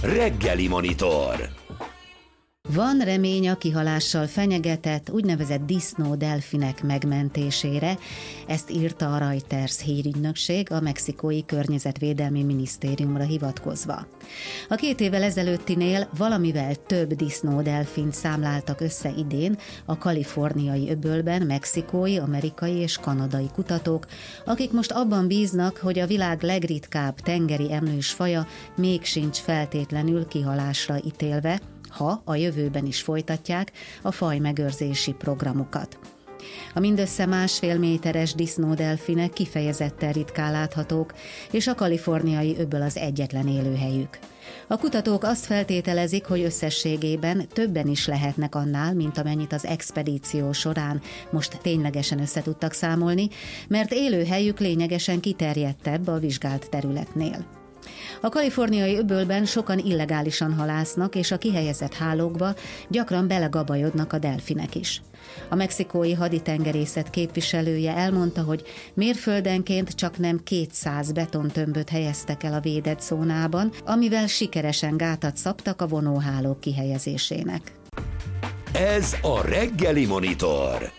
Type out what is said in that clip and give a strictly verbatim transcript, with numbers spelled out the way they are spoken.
Reggeli Monitor. Van remény a kihalással fenyegetett úgynevezett disznódelfinek megmentésére, ezt írta a Reuters hírügynökség a mexikói környezetvédelmi minisztériumra hivatkozva. A két évvel ezelőttinél valamivel több disznódelfint számláltak össze idén a kaliforniai öbölben mexikói, amerikai és kanadai kutatók, akik most abban bíznak, hogy a világ legritkább tengeri emlős faja még sincs feltétlenül kihalásra ítélve, ha a jövőben is folytatják a fajmegőrzési programokat. A mindössze másfél méteres disznódelfinek kifejezetten ritkán láthatók, és a kaliforniai öböl az egyetlen élőhelyük. A kutatók azt feltételezik, hogy összességében többen is lehetnek annál, mint amennyit az expedíció során most ténylegesen össze tudtak számolni, mert élőhelyük lényegesen kiterjedtebb a vizsgált területnél. A kaliforniai öbölben sokan illegálisan halásznak, és a kihelyezett hálókba gyakran belegabajodnak a delfinek is. A mexikói haditengerészet képviselője elmondta, hogy mérföldenként csaknem kétszáz betontömböt helyeztek el a védett zónában, amivel sikeresen gátat szabtak a vonóhálók kihelyezésének. Ez a Reggeli Monitor.